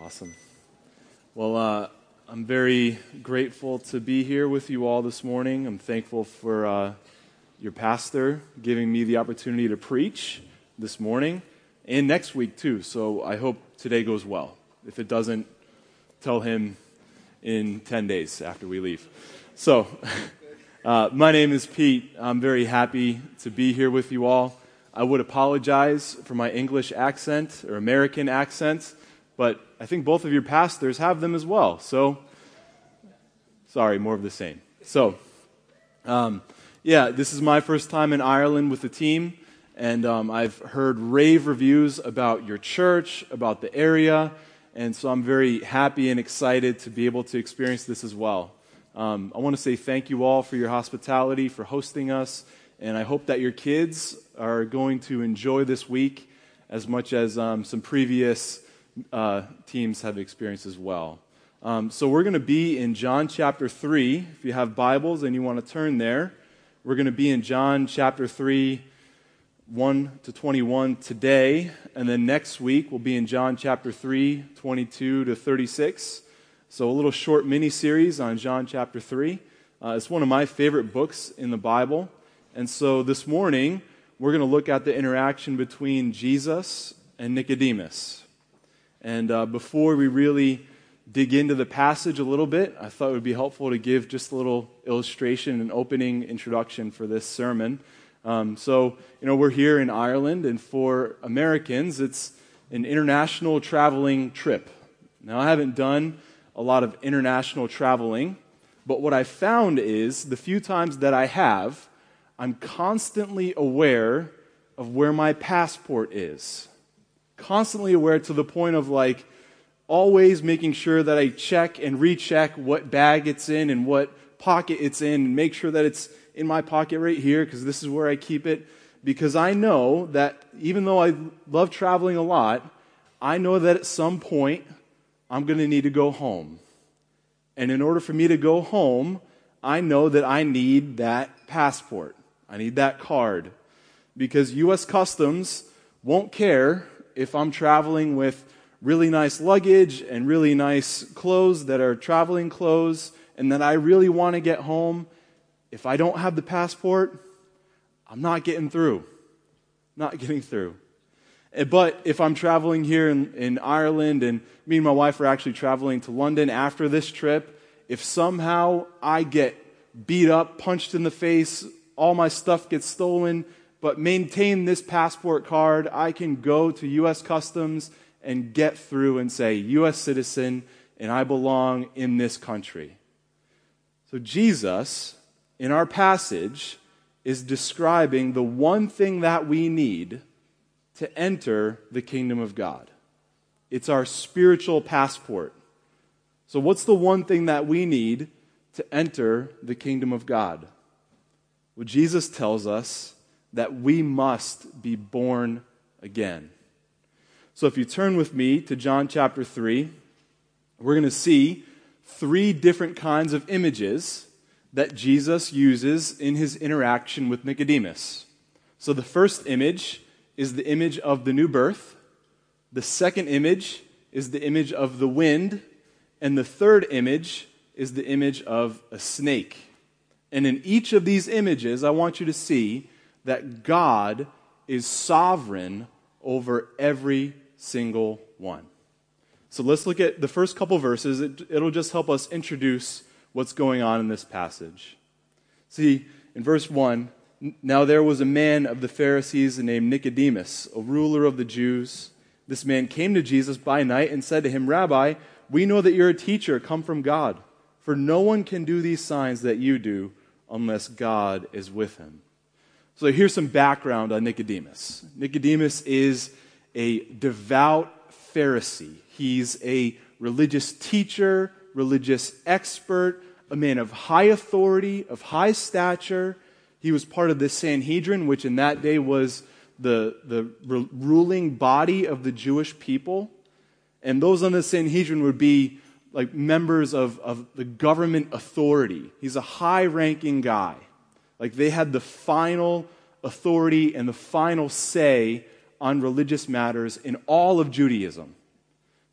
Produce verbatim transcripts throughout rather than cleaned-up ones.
Awesome. Well, uh, I'm very grateful to be here with you all this morning. I'm thankful for uh, your pastor giving me the opportunity to preach this morning and next week too. So I hope today goes well. If it doesn't, tell him in ten days after we leave. So uh, my name is Pete. I'm very happy to be here with you all. I would apologize for my English accent or American accent, but I think both of your pastors have them as well. So, sorry, more of the same. So, um, yeah, this is my first time in Ireland with the team, and um, I've heard rave reviews about your church, about the area, and so I'm very happy and excited to be able to experience this as well. Um, I want to say thank you all for your hospitality, for hosting us, and I hope that your kids are going to enjoy this week as much as um, some previous uh, teams have experienced as well. Um, so we're going to be in John chapter three. If you have Bibles and you want to turn there, we're going to be in John chapter three, one to twenty-one today, and then next week we'll be in John chapter three, twenty-two to thirty-six. So a little short mini-series on John chapter three. Uh, it's one of my favorite books in the Bible. And so this morning, we're going to look at the interaction between Jesus and Nicodemus. And uh, before we really dig into the passage a little bit, I thought it would be helpful to give just a little illustration and opening introduction for this sermon. Um, so, you know, we're here in Ireland, and for Americans, it's an international traveling trip. Now, I haven't done a lot of international traveling, but what I found is the few times that I have, I'm constantly aware of where my passport is. Constantly aware to the point of like always making sure that I check and recheck what bag it's in and what pocket it's in and make sure that it's in my pocket right here because this is where I keep it. Because I know that even though I love traveling a lot, I know that at some point I'm going to need to go home. And in order for me to go home, I know that I need that passport. I need that card because U S Customs won't care if I'm traveling with really nice luggage and really nice clothes that are traveling clothes and that I really want to get home. If I don't have the passport, I'm not getting through. Not getting through. But if I'm traveling here in, in Ireland and me and my wife are actually traveling to London after this trip, if somehow I get beat up, punched in the face, all my stuff gets stolen, but maintain this passport card, I can go to U S Customs and get through and say, U S citizen, and I belong in this country. So Jesus, in our passage, is describing the one thing that we need to enter the kingdom of God. It's our spiritual passport. So what's the one thing that we need to enter the kingdom of God? Well, Jesus tells us that we must be born again. So if you turn with me to John chapter three, we're going to see three different kinds of images that Jesus uses in his interaction with Nicodemus. So the first image is the image of the new birth. The second image is the image of the wind. And the third image is the image of a snake. And in each of these images, I want you to see that God is sovereign over every single one. So let's look at the first couple verses. It, it'll just help us introduce what's going on in this passage. See, in verse one, now there was a man of the Pharisees named Nicodemus, a ruler of the Jews. This man came to Jesus by night and said to him, Rabbi, we know that you're a teacher come from God, for no one can do these signs that you do unless God is with him. So here's some background on Nicodemus. Nicodemus is a devout Pharisee. He's a religious teacher, religious expert, a man of high authority, of high stature. He was part of the Sanhedrin, which in that day was the, the r- ruling body of the Jewish people. And those on the Sanhedrin would be like members of, of the government authority. He's a high-ranking guy. Like they had the final authority and the final say on religious matters in all of Judaism.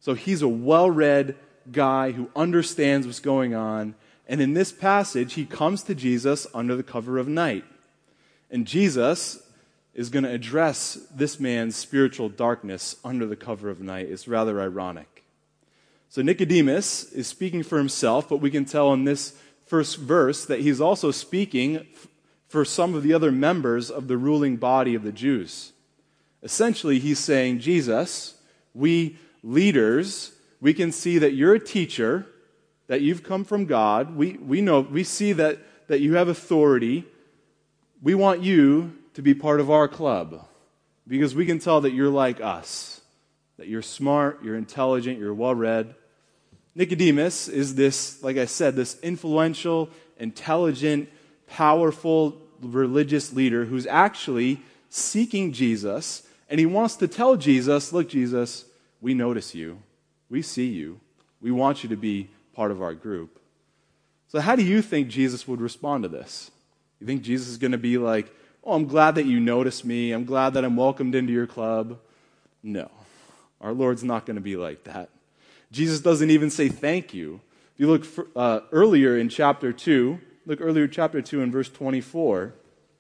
So he's a well-read guy who understands what's going on. And in this passage, he comes to Jesus under the cover of night. And Jesus is going to address this man's spiritual darkness under the cover of night. It's rather ironic. So Nicodemus is speaking for himself, but we can tell in this first verse that he's also speaking for some of the other members of the ruling body of the Jews. Essentially, he's saying, Jesus, we leaders, we can see that you're a teacher, that you've come from God. We we know, we see that, that you have authority. We want you to be part of our club because we can tell that you're like us, that you're smart, you're intelligent, you're well-read. Nicodemus is this, like I said, this influential, intelligent, powerful religious leader who's actually seeking Jesus, and he wants to tell Jesus, look, Jesus, we notice you. We see you. We want you to be part of our group. So how do you think Jesus would respond to this? You think Jesus is going to be like, oh, I'm glad that you noticed me. I'm glad that I'm welcomed into your club. No. Our Lord's not going to be like that. Jesus doesn't even say thank you. If you look for, uh, earlier in chapter two, look earlier in chapter two in verse twenty-four.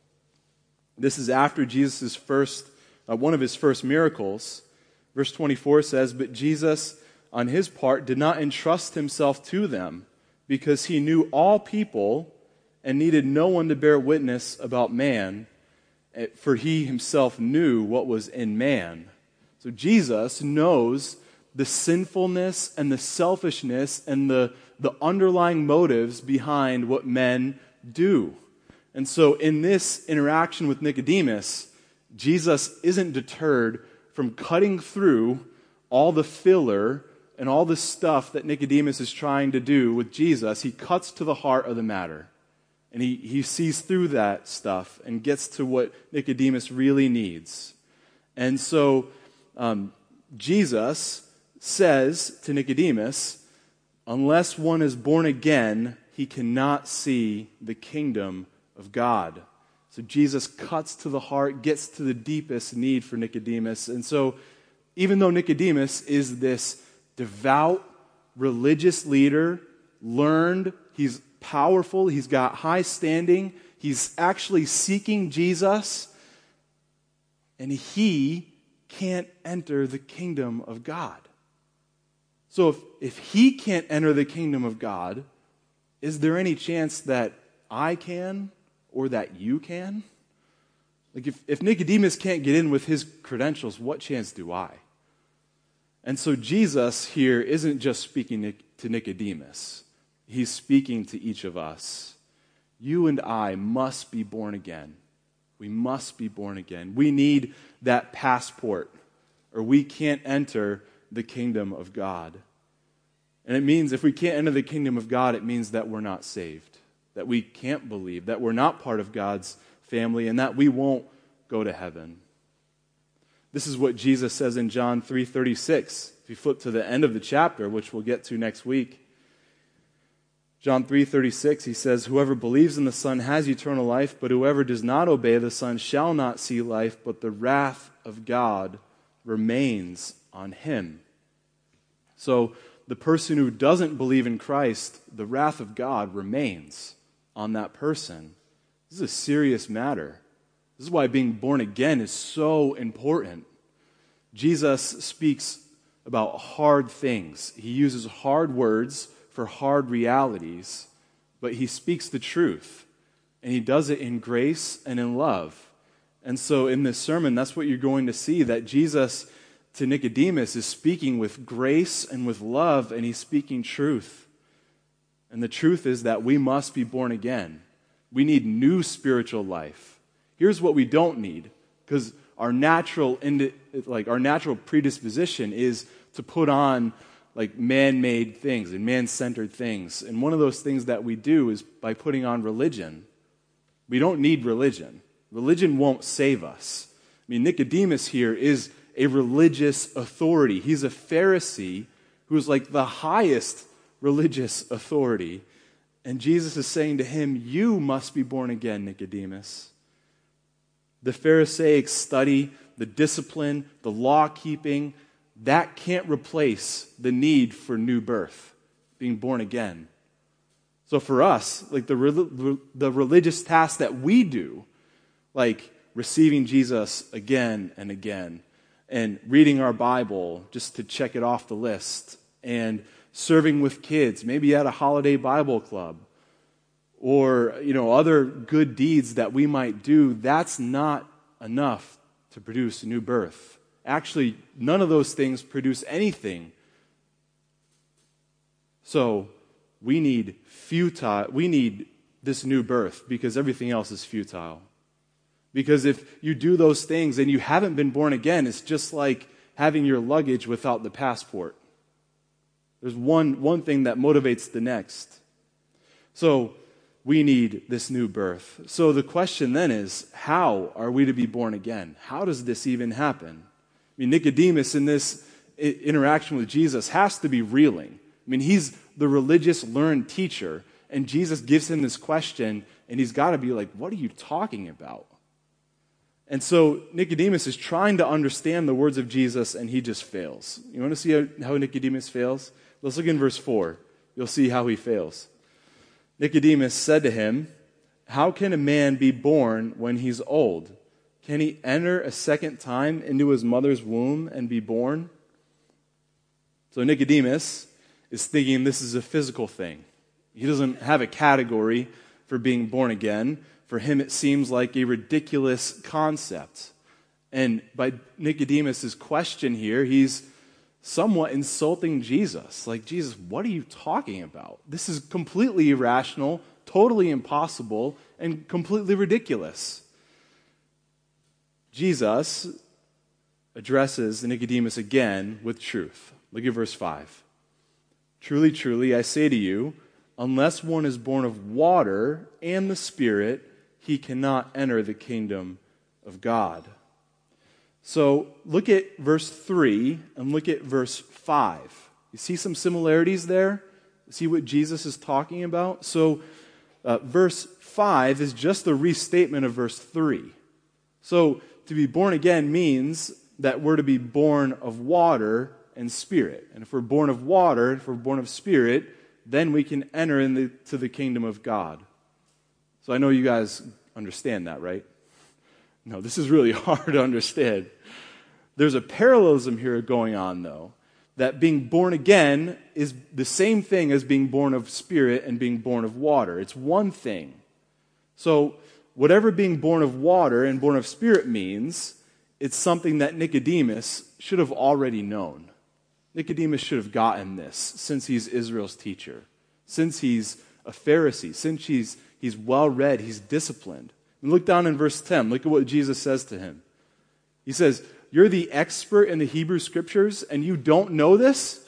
This is after Jesus' first, uh, one of his first miracles. Verse twenty-four says, but Jesus, on his part, did not entrust himself to them because he knew all people and needed no one to bear witness about man, for he himself knew what was in man. So Jesus knows the sinfulness and the selfishness and the, the underlying motives behind what men do. And so in this interaction with Nicodemus, Jesus isn't deterred from cutting through all the filler and all the stuff that Nicodemus is trying to do with Jesus. He cuts to the heart of the matter. And he, he sees through that stuff and gets to what Nicodemus really needs. And so um, Jesus says to Nicodemus, unless one is born again, he cannot see the kingdom of God. So Jesus cuts to the heart, gets to the deepest need for Nicodemus. And so even though Nicodemus is this devout, religious leader, learned, he's powerful, he's got high standing, he's actually seeking Jesus, and he can't enter the kingdom of God. So if, if he can't enter the kingdom of God, is there any chance that I can or that you can? Like if, if Nicodemus can't get in with his credentials, what chance do I? And so Jesus here isn't just speaking to Nicodemus. He's speaking to each of us. You and I must be born again. We must be born again. We need that passport, or we can't enter the kingdom of God. And it means if we can't enter the kingdom of God, it means that we're not saved, that we can't believe, that we're not part of God's family, and that we won't go to heaven. This is what Jesus says in John three thirty-six. If you flip to the end of the chapter, which we'll get to next week, John three thirty-six, he says, whoever believes in the Son has eternal life, but whoever does not obey the Son shall not see life, but the wrath of God remains on him. So the person who doesn't believe in Christ, the wrath of God remains on that person. This is a serious matter. This is why being born again is so important. Jesus speaks about hard things. He uses hard words for hard realities, but he speaks the truth, and he does it in grace and in love. And so in this sermon, that's what you're going to see, that Jesus to Nicodemus is speaking with grace and with love, and he's speaking truth. And the truth is that we must be born again. We need new spiritual life. Here's what we don't need, because our natural, like our natural predisposition is to put on like man-made things and man-centered things. And one of those things that we do is by putting on religion. We don't need religion. Religion won't save us. I mean, Nicodemus here is a religious authority. He's a Pharisee who's like the highest religious authority. And Jesus is saying to him, you must be born again, Nicodemus. The Pharisaic study, the discipline, the law-keeping, that can't replace the need for new birth, being born again. So for us, like the, the religious tasks that we do, like receiving Jesus again and again, and reading our Bible just to check it off the list, and serving with kids, maybe at a holiday Bible club, or you know other good deeds that we might do, that's not enough to produce a new birth. Actually, none of those things produce anything. So we need futile, we need this new birth because everything else is futile. Because if you do those things and you haven't been born again, it's just like having your luggage without the passport. There's one, one thing that motivates the next. So we need this new birth. So the question then is, how are we to be born again? How does this even happen? I mean, Nicodemus in this interaction with Jesus has to be reeling. I mean, he's the religious learned teacher, and Jesus gives him this question, and he's got to be like, what are you talking about? And so Nicodemus is trying to understand the words of Jesus, and he just fails. You want to see how, how Nicodemus fails? Let's look in verse four. You'll see how he fails. Nicodemus said to him, "How can a man be born when he's old? Can he enter a second time into his mother's womb and be born?" So Nicodemus is thinking this is a physical thing. He doesn't have a category for being born again. For him, it seems like a ridiculous concept. And by Nicodemus' question here, he's somewhat insulting Jesus. Like, Jesus, what are you talking about? This is completely irrational, totally impossible, and completely ridiculous. Jesus addresses Nicodemus again with truth. Look at verse five. "Truly, truly, I say to you, unless one is born of water and the Spirit, he cannot enter the kingdom of God." So look at verse three and look at verse five. You see some similarities there? See what Jesus is talking about? So uh, verse five is just a restatement of verse three. So to be born again means that we're to be born of water and Spirit. And if we're born of water, if we're born of Spirit, then we can enter into the kingdom of God. So I know you guys understand that, right? No, this is really hard to understand. There's a parallelism here going on, though, that being born again is the same thing as being born of Spirit and being born of water. It's one thing. So whatever being born of water and born of Spirit means, it's something that Nicodemus should have already known. Nicodemus should have gotten this since he's Israel's teacher, since he's a Pharisee, since he's, he's well-read, he's disciplined. And look down in verse ten. Look at what Jesus says to him. He says, "You're the expert in the Hebrew Scriptures, and you don't know this?"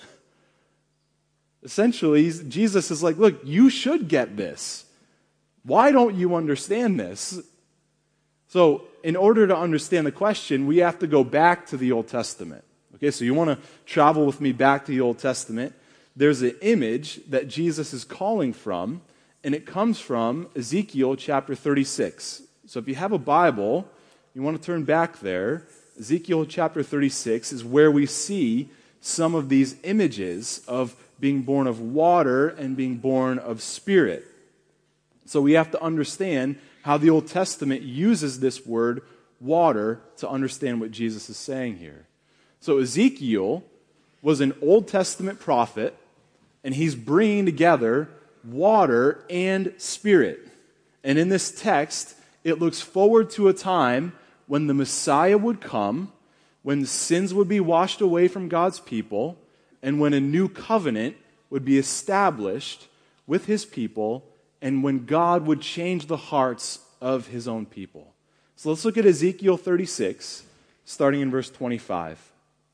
Essentially, Jesus is like, look, you should get this. Why don't you understand this? So, in order to understand the question, we have to go back to the Old Testament. Okay, so you want to travel with me back to the Old Testament. There's an image that Jesus is calling from, and it comes from Ezekiel chapter thirty-six. So if you have a Bible, you want to turn back there. Ezekiel chapter thirty-six is where we see some of these images of being born of water and being born of Spirit. So we have to understand how the Old Testament uses this word water to understand what Jesus is saying here. So Ezekiel was an Old Testament prophet, and he's bringing together water and Spirit. And in this text, it looks forward to a time when the Messiah would come, when sins would be washed away from God's people, and when a new covenant would be established with his people, and when God would change the hearts of his own people. So let's look at Ezekiel thirty-six, starting in verse twenty-five.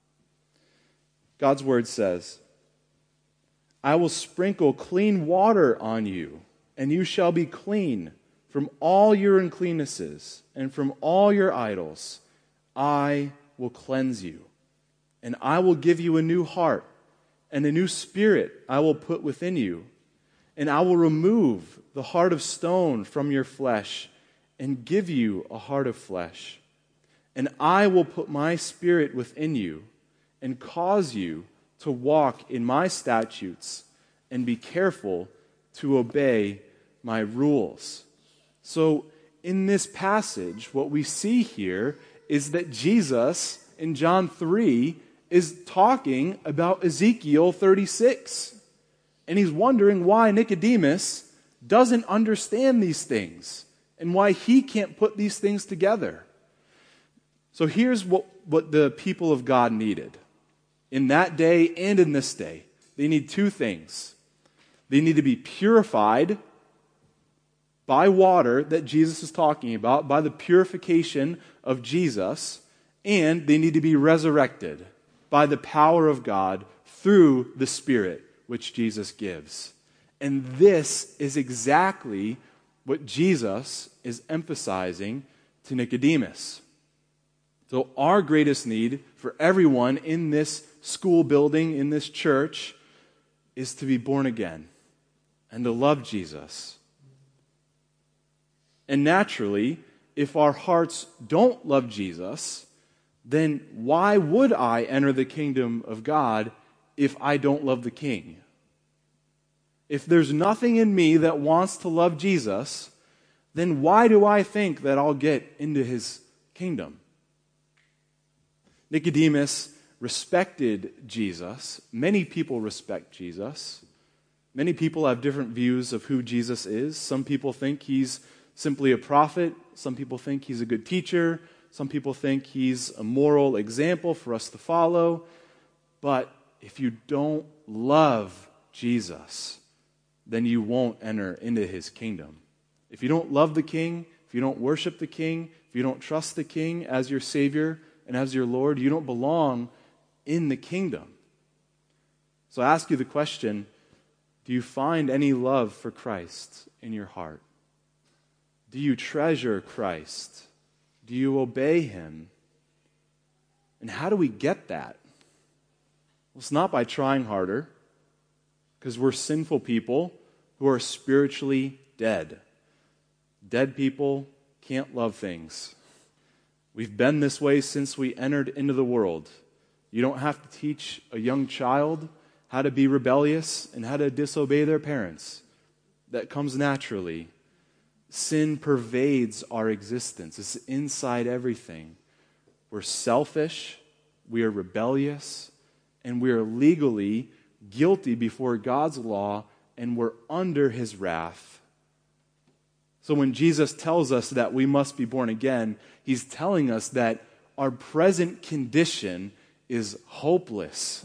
God's word says, "I will sprinkle clean water on you, and you shall be clean from all your uncleannesses and from all your idols. I will cleanse you, and I will give you a new heart, and a new spirit I will put within you. And I will remove the heart of stone from your flesh and give you a heart of flesh. And I will put my spirit within you and cause you to walk in my statutes and be careful to obey my rules. So in this passage, what we see here is that Jesus in John three is talking about Ezekiel thirty-six. And he's wondering why Nicodemus doesn't understand these things and why he can't put these things together. So here's what, what the people of God needed in that day and in this day. They need two things. They need to be purified by water that Jesus is talking about, by the purification of Jesus, and they need to be resurrected by the power of God through the Spirit which Jesus gives. And this is exactly what Jesus is emphasizing to Nicodemus. So our greatest need for everyone in this school building, in this church, is to be born again and to love Jesus. And naturally, if our hearts don't love Jesus, then why would I enter the kingdom of God if I don't love the King? If there's nothing in me that wants to love Jesus, then why do I think that I'll get into his kingdom? Nicodemus respected Jesus. Many people respect Jesus. Many people have different views of who Jesus is. Some people think he's simply a prophet. Some people think he's a good teacher. Some people think he's a moral example for us to follow. But if you don't love Jesus, then you won't enter into his kingdom. If you don't love the King, if you don't worship the King, if you don't trust the King as your Savior and as your Lord, you don't belong in the kingdom. So I ask you the question, do you find any love for Christ in your heart? Do you treasure Christ? Do you obey him? And how do we get that? Well, it's not by trying harder, because we're sinful people who are spiritually dead. Dead people can't love things. We've been this way since we entered into the world. You don't have to teach a young child how to be rebellious and how to disobey their parents. That comes naturally. Sin pervades our existence. It's inside everything. We're selfish, we are rebellious, and we are legally guilty before God's law, and we're under his wrath. So when Jesus tells us that we must be born again, he's telling us that our present condition is hopeless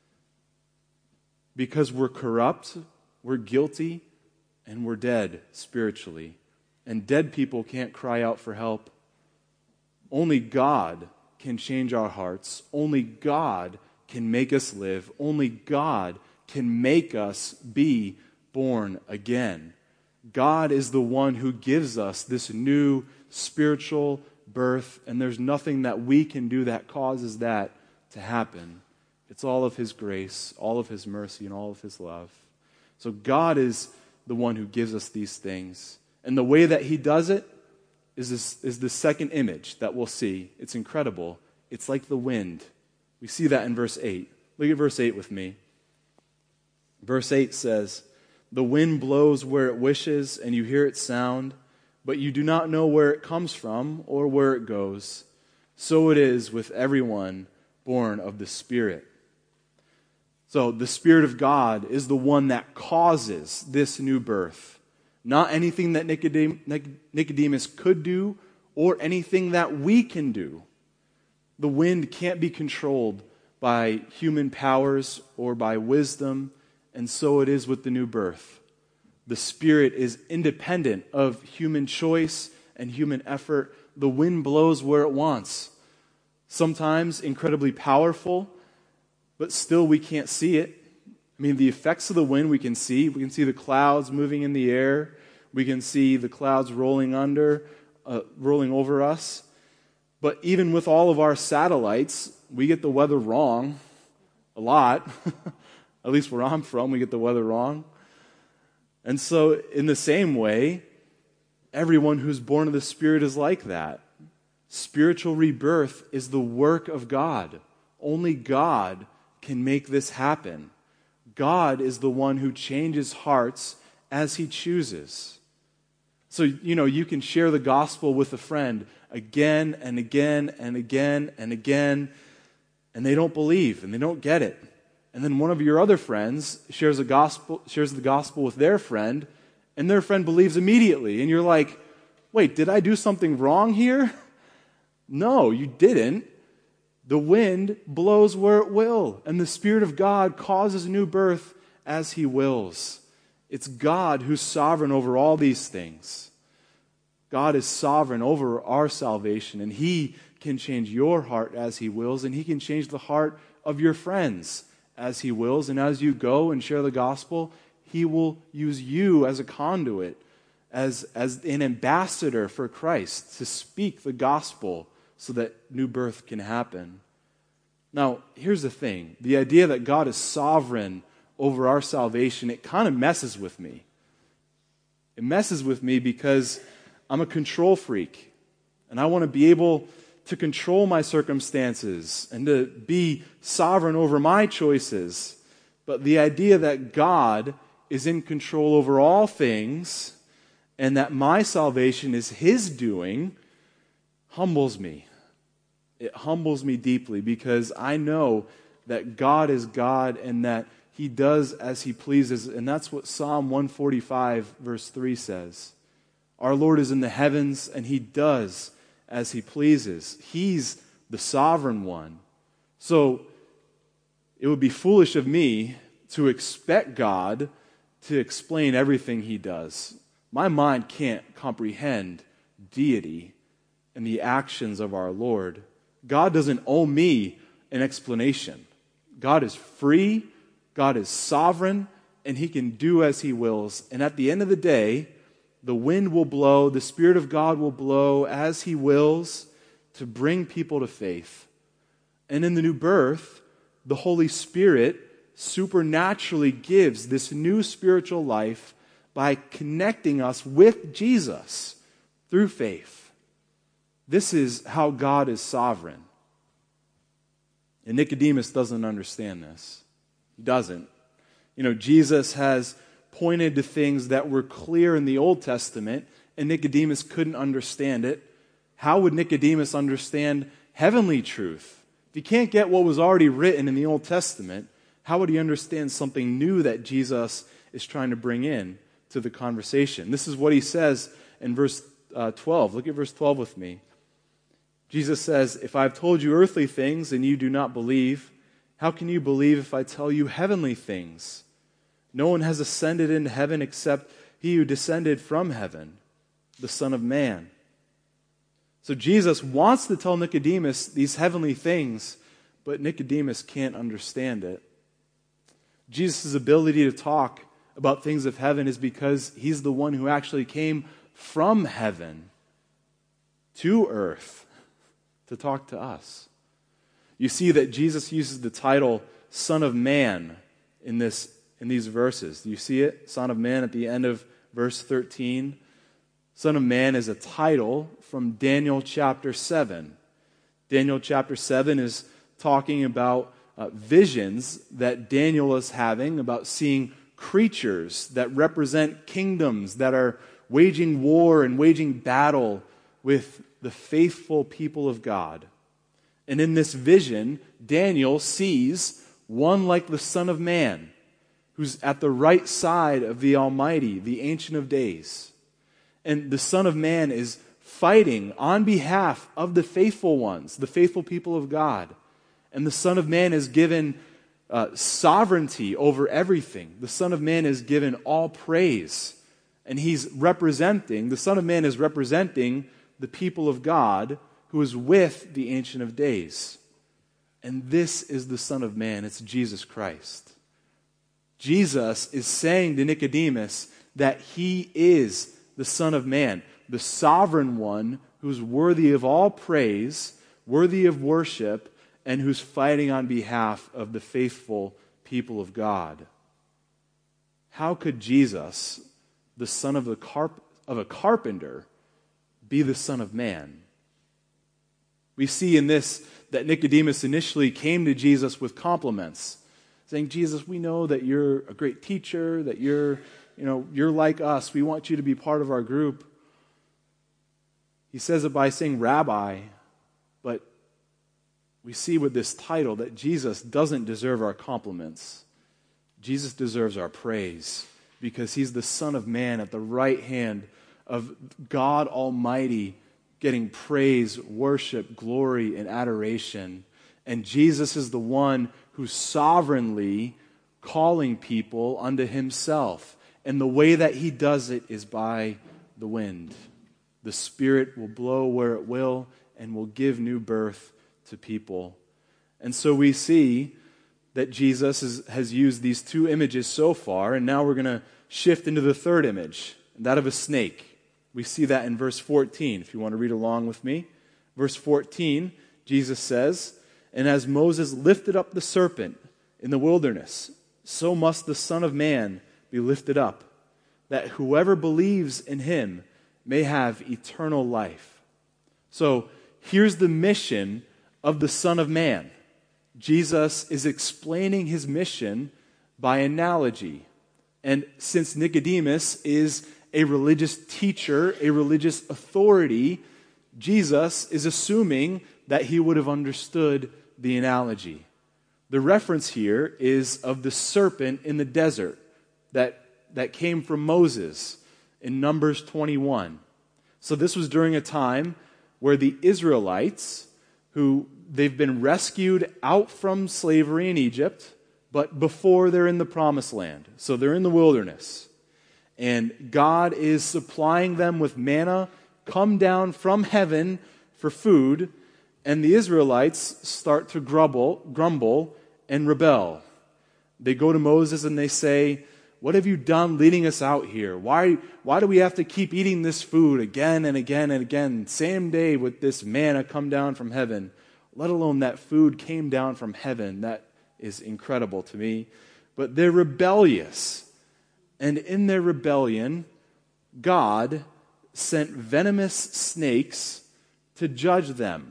because we're corrupt, we're guilty, and we're dead spiritually. And dead people can't cry out for help. Only God can change our hearts. Only God can make us live. Only God can make us be born again. God is the one who gives us this new spiritual birth, and there's nothing that we can do that causes that to happen. It's all of his grace, all of his mercy, and all of his love. So God is the one who gives us these things. And the way that he does it is this, is the second image that we'll see. It's incredible. It's like the wind. We see that in verse eight. Look at verse eight with me. Verse eight says, "The wind blows where it wishes, and you hear its sound, but you do not know where it comes from or where it goes. So it is with everyone born of the Spirit." So the Spirit of God is the one that causes this new birth. Not anything that Nicodemus could do or anything that we can do. The wind can't be controlled by human powers or by wisdom, and so it is with the new birth. The Spirit is independent of human choice and human effort. The wind blows where it wants. Sometimes incredibly powerful, but still we can't see it. I mean, the effects of the wind we can see. We can see the clouds moving in the air. We can see the clouds rolling under, uh, rolling over us. But even with all of our satellites, we get the weather wrong a lot. At least where I'm from, we get the weather wrong. And so in the same way, everyone who's born of the Spirit is like that. Spiritual rebirth is the work of God. Only God can make this happen. God is the one who changes hearts as he chooses. So, you know, you can share the gospel with a friend again and again and again and again, and they don't believe and they don't get it. And then one of your other friends shares a gospel, shares the gospel with their friend, and their friend believes immediately. And you're like, wait, did I do something wrong here? No, you didn't. The wind blows where it will, and the Spirit of God causes new birth as he wills. It's God who's sovereign over all these things. God is sovereign over our salvation, and he can change your heart as he wills, and he can change the heart of your friends as he wills. And as you go and share the gospel, he will use you as a conduit, as, as an ambassador for Christ, to speak the gospel so that new birth can happen. Now, here's the thing. The idea that God is sovereign over our salvation, it kind of messes with me. It messes with me because I'm a control freak, and I want to be able to control my circumstances and to be sovereign over my choices. But the idea that God is in control over all things and that my salvation is his doing humbles me. It humbles me deeply because I know that God is God and that he does as he pleases. And that's what Psalm one forty-five verse three says. Our Lord is in the heavens and he does as he pleases. He's the sovereign one. So it would be foolish of me to expect God to explain everything he does. My mind can't comprehend deity and the actions of our Lord. God doesn't owe me an explanation. God is free, God is sovereign, and he can do as he wills. And at the end of the day, the wind will blow, the Spirit of God will blow as he wills to bring people to faith. And in the new birth, the Holy Spirit supernaturally gives this new spiritual life by connecting us with Jesus through faith. This is how God is sovereign. And Nicodemus doesn't understand this. He doesn't. You know, Jesus has pointed to things that were clear in the Old Testament, and Nicodemus couldn't understand it. How would Nicodemus understand heavenly truth? If he can't get what was already written in the Old Testament, how would he understand something new that Jesus is trying to bring in to the conversation? This is what he says in verse uh, twelve. Look at verse twelve with me. Jesus says, "If I've told you earthly things and you do not believe, how can you believe if I tell you heavenly things? No one has ascended into heaven except he who descended from heaven, the Son of Man." So Jesus wants to tell Nicodemus these heavenly things, but Nicodemus can't understand it. Jesus' ability to talk about things of heaven is because he's the one who actually came from heaven to earth to talk to us. You see that Jesus uses the title Son of Man in this in these verses. Do you see it? Son of Man at the end of verse thirteen. Son of Man is a title from Daniel chapter seven. Daniel chapter seven is talking about uh, visions that Daniel is having, about seeing creatures that represent kingdoms that are waging war and waging battle with the faithful people of God. And in this vision, Daniel sees one like the Son of Man, who's at the right side of the Almighty, the Ancient of Days. And the Son of Man is fighting on behalf of the faithful ones, the faithful people of God. And the Son of Man is given uh, sovereignty over everything. The Son of Man is given all praise. And he's representing, the Son of Man is representing the people of God who is with the Ancient of Days. And this is the Son of Man. It's Jesus Christ. Jesus is saying to Nicodemus that he is the Son of Man, the sovereign one who's worthy of all praise, worthy of worship, and who's fighting on behalf of the faithful people of God. How could Jesus, the son of, the carp- of a carpenter, be the Son of Man? We see in this that Nicodemus initially came to Jesus with compliments, saying, Jesus, we know that you're a great teacher, that you're, you know, you're like us. We want you to be part of our group. He says it by saying Rabbi, but we see with this title that Jesus doesn't deserve our compliments. Jesus deserves our praise because he's the Son of Man at the right hand of God Almighty, getting praise, worship, glory, and adoration. And Jesus is the one who's sovereignly calling people unto himself. And the way that he does it is by the wind. The Spirit will blow where it will and will give new birth to people. And so we see that Jesus is, has used these two images so far, and now we're going to shift into the third image, that of a snake. We see that in verse fourteen, if you want to read along with me. Verse fourteen, Jesus says, "And as Moses lifted up the serpent in the wilderness, so must the Son of Man be lifted up, that whoever believes in him may have eternal life." So here's the mission of the Son of Man. Jesus is explaining his mission by analogy. And since Nicodemus is a religious teacher, a religious authority, Jesus is assuming that he would have understood the analogy. The reference here is of the serpent in the desert that, that came from Moses in Numbers twenty-one. So this was during a time where the Israelites, who they've been rescued out from slavery in Egypt, but before they're in the promised land. So they're in the wilderness. And God is supplying them with manna come down from heaven for food, and the Israelites start to grumble, grumble and rebel. They go to Moses and they say, "What have you done leading us out here? Why, why do we have to keep eating this food again and again and again, same day with this manna come down from heaven? Let alone that food came down from heaven." That is incredible to me. But they're rebellious. And in their rebellion, God sent venomous snakes to judge them.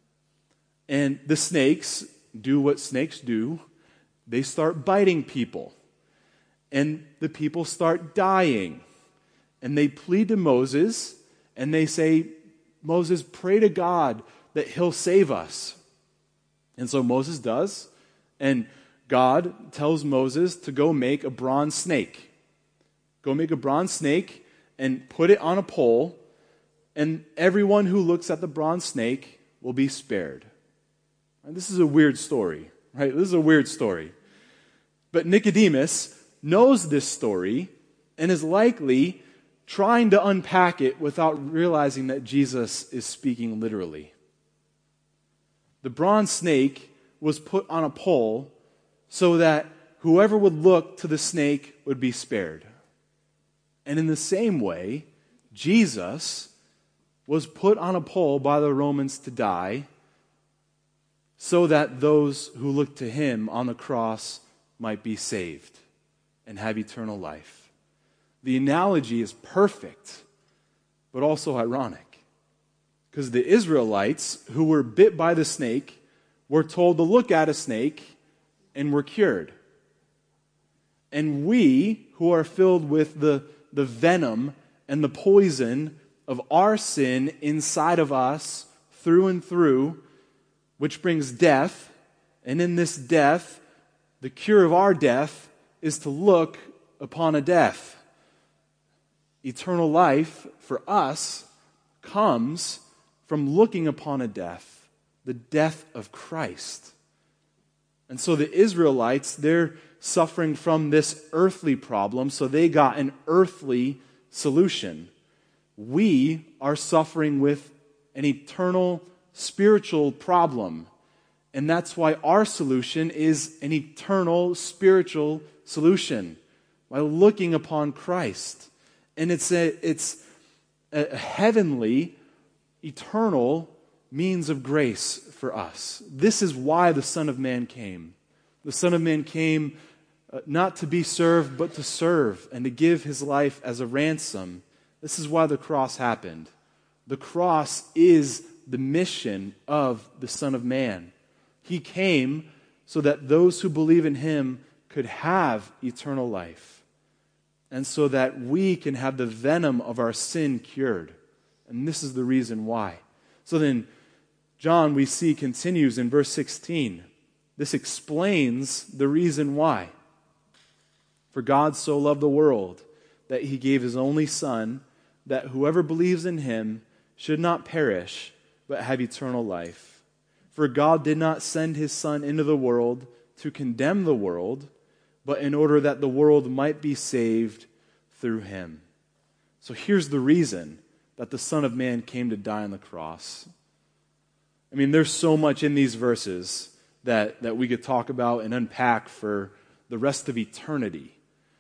And the snakes do what snakes do. They start biting people. And the people start dying. And they plead to Moses, and they say, "Moses, pray to God that he'll save us." And so Moses does, and God tells Moses to go make a bronze snake. Go make a bronze snake and put it on a pole, and everyone who looks at the bronze snake will be spared. And this is a weird story, right? This is a weird story. But Nicodemus knows this story and is likely trying to unpack it without realizing that Jesus is speaking literally. The bronze snake was put on a pole so that whoever would look to the snake would be spared. And in the same way, Jesus was put on a pole by the Romans to die so that those who look to him on the cross might be saved and have eternal life. The analogy is perfect, but also ironic. Because the Israelites who were bit by the snake were told to look at a snake and were cured. And we, who are filled with the, the venom and the poison of our sin inside of us through and through, which brings death, and in this death, the cure of our death is to look upon a death. Eternal life for us comes from looking upon a death, the death of Christ. And so the Israelites, they're suffering from this earthly problem, so they got an earthly solution. We are suffering with an eternal spiritual problem. And that's why our solution is an eternal spiritual solution, by looking upon Christ. And it's a, it's a heavenly, eternal means of grace for us. This is why the Son of Man came. The Son of Man came uh, not to be served, but to serve and to give his life as a ransom. This is why the cross happened. The cross is the mission of the Son of Man. He came so that those who believe in him could have eternal life, and so that we can have the venom of our sin cured. And this is the reason why. So then, John, we see, continues in verse sixteen. This explains the reason why. For God so loved the world that he gave his only Son, that whoever believes in him should not perish, but have eternal life. For God did not send his Son into the world to condemn the world, but in order that the world might be saved through him. So here's the reason that the Son of Man came to die on the cross. I mean, there's so much in these verses that, that we could talk about and unpack for the rest of eternity.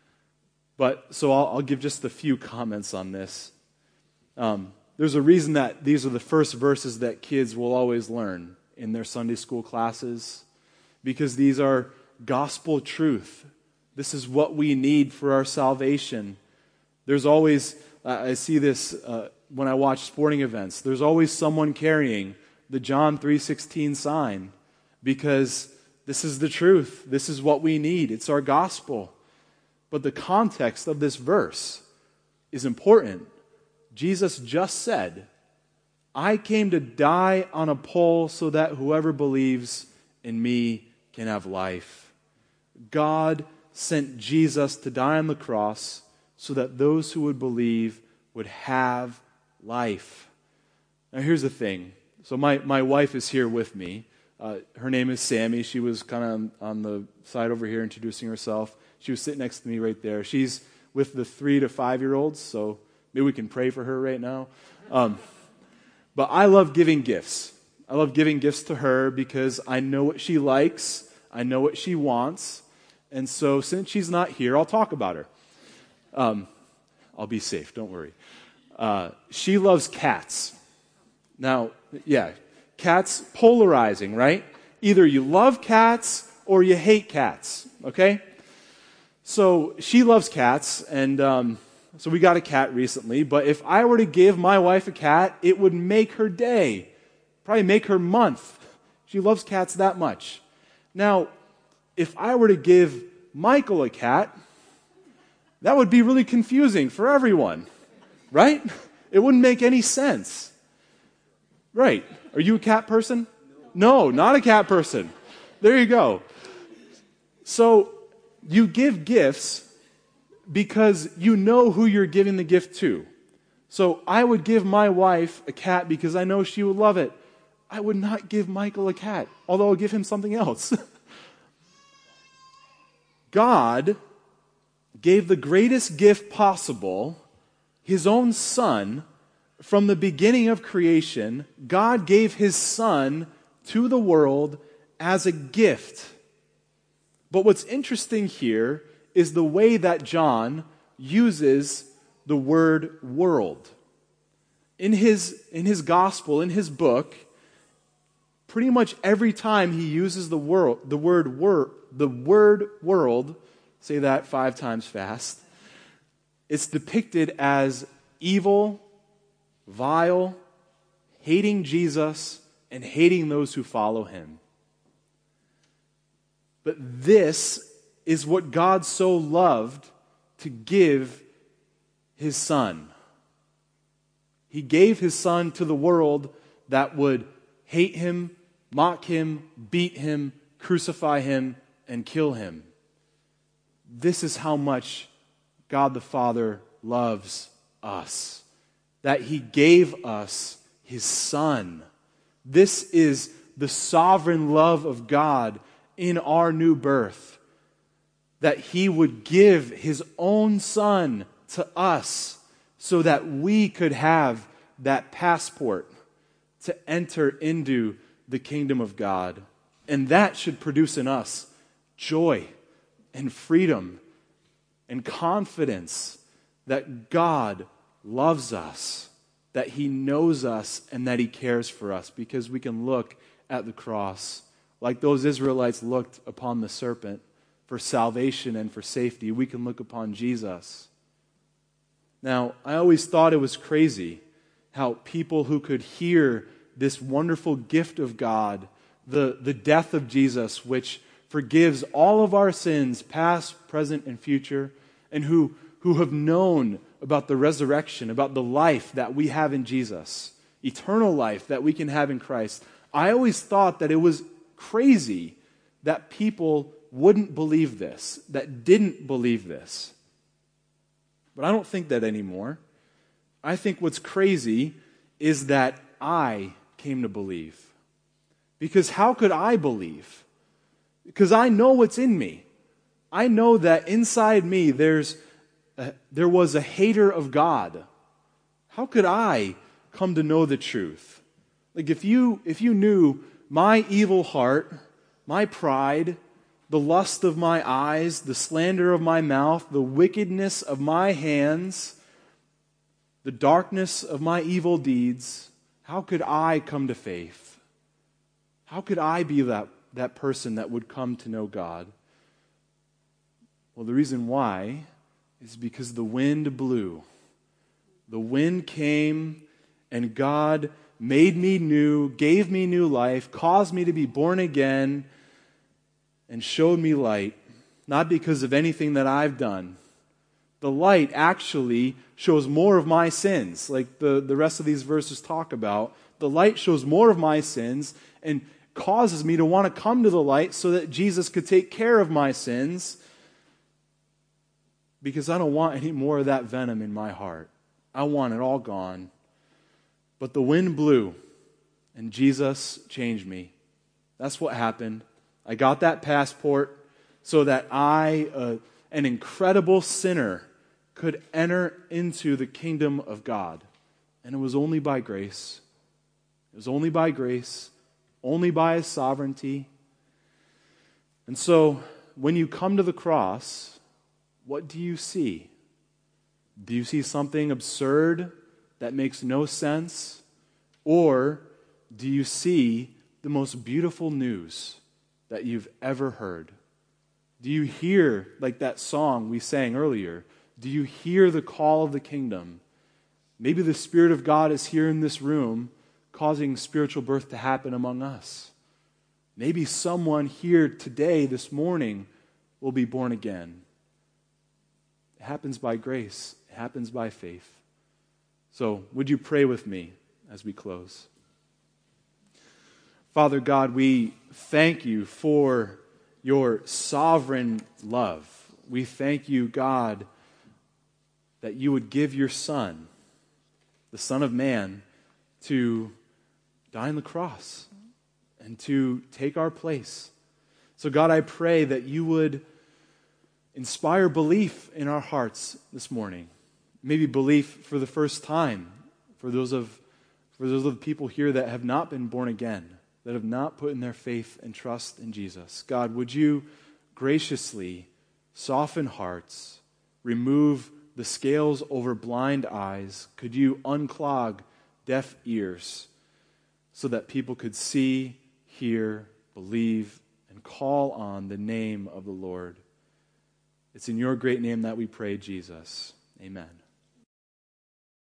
But, so I'll, I'll give just a few comments on this. Um, there's a reason that these are the first verses that kids will always learn in their Sunday school classes, because these are gospel truth. This is what we need for our salvation. There's always, uh, I see this uh, when I watch sporting events, there's always someone carrying the John three sixteen sign, because this is the truth. This is what we need. It's our gospel. But the context of this verse is important. Jesus just said, I came to die on a pole so that whoever believes in me can have life. God sent Jesus to die on the cross so that those who would believe would have life. Now here's the thing. So my, my wife is here with me. Uh, her name is Sammy. She was kind of on, on the side over here introducing herself. She was sitting next to me right there. She's with the three to five-year-olds, so maybe we can pray for her right now. Um, but I love giving gifts. I love giving gifts to her because I know what she likes. I know what she wants. And so since she's not here, I'll talk about her. Um, I'll be safe, don't worry. Uh, she loves cats. Now, yeah, cats, polarizing, right? Either you love cats or you hate cats, okay? So she loves cats, and um, so we got a cat recently, but if I were to give my wife a cat, it would make her day, probably make her month. She loves cats that much. Now, if I were to give Michael a cat, that would be really confusing for everyone, right? It wouldn't make any sense. Right. Are you a cat person? No, not a cat person. There you go. So you give gifts because you know who you're giving the gift to. So I would give my wife a cat because I know she would love it. I would not give Michael a cat, although I'll give him something else. God gave the greatest gift possible, his own Son. From the beginning of creation, God gave his Son to the world as a gift. But what's interesting here is the way that John uses the word world. In his, in his gospel, in his book, pretty much every time he uses the world, the word wor, the word world, say that five times fast, it's depicted as evil, vile, hating Jesus, and hating those who follow him. But this is what God so loved to give his Son. He gave his Son to the world that would hate him, mock him, beat him, crucify him, and kill him. This is how much God the Father loves us, that he gave us his Son. This is the sovereign love of God in our new birth, that he would give his own Son to us so that we could have that passport to enter into the kingdom of God. And that should produce in us joy and freedom and confidence that God loves us, that he knows us, and that he cares for us, because we can look at the cross like those Israelites looked upon the serpent for salvation and for safety. We can look upon Jesus. Now, I always thought it was crazy how people who could hear this wonderful gift of God, the, the death of Jesus, which forgives all of our sins, past, present, and future, and who, who have known about the resurrection, about the life that we have in Jesus, eternal life that we can have in Christ. I always thought that it was crazy that people wouldn't believe this, that didn't believe this. But I don't think that anymore. I think what's crazy is that I came to believe. Because how could I believe? Because I know what's in me. I know that inside me there's a, there was a hater of God. How could I come to know the truth? Like if you if you knew my evil heart, my pride, the lust of my eyes, the slander of my mouth, the wickedness of my hands, the darkness of my evil deeds, how could I come to faith? How could I be that, that person that would come to know God? Well, the reason why is because the wind blew. The wind came and God made me new, gave me new life, caused me to be born again, and showed me light, not because of anything that I've done. The light actually shows more of my sins, like the, the rest of these verses talk about. The light shows more of my sins and causes me to want to come to the light so that Jesus could take care of my sins, because I don't want any more of that venom in my heart. I want it all gone. But the wind blew, and Jesus changed me. That's what happened. I got that passport so that I, uh, an incredible sinner, could enter into the kingdom of God. And it was only by grace. It was only by grace, only by His sovereignty. And so, when you come to the cross, what do you see? Do you see something absurd that makes no sense? Or do you see the most beautiful news that you've ever heard? Do you hear, like that song we sang earlier, do you hear the call of the kingdom? Maybe the Spirit of God is here in this room, causing spiritual birth to happen among us. Maybe someone here today, this morning, will be born again. It happens by grace. It happens by faith. So, would you pray with me as we close? Father God, we thank you for your sovereign love. We thank you, God, that you would give your Son, the Son of Man, to die on the cross and to take our place. So God, I pray that you would inspire belief in our hearts this morning. Maybe belief for the first time for those of for those of the people here that have not been born again, that have not put in their faith and trust in Jesus. God, would you graciously soften hearts, remove the scales over blind eyes? Could you unclog deaf ears so that people could see, hear, believe, and call on the name of the Lord? It's in your great name that we pray, Jesus. Amen.